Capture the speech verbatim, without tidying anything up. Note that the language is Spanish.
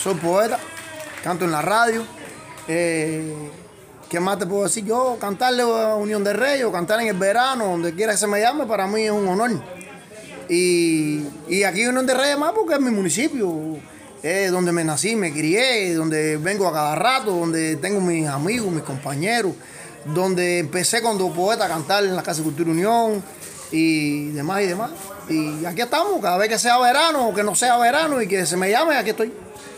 soy poeta, canto en la radio. Eh, ¿Qué más te puedo decir? Yo cantarle a Unión de Reyes o cantar en el verano, donde quiera que se me llame, para mí es un honor. Y, y aquí en Unión de Reyes más porque es mi municipio, es donde me nací, me crié, donde vengo a cada rato, donde tengo mis amigos, mis compañeros, donde empecé cuando poeta a cantar en la Casa de Cultura Unión y demás y demás. Y aquí estamos, cada vez que sea verano o que no sea verano y que se me llame, aquí estoy.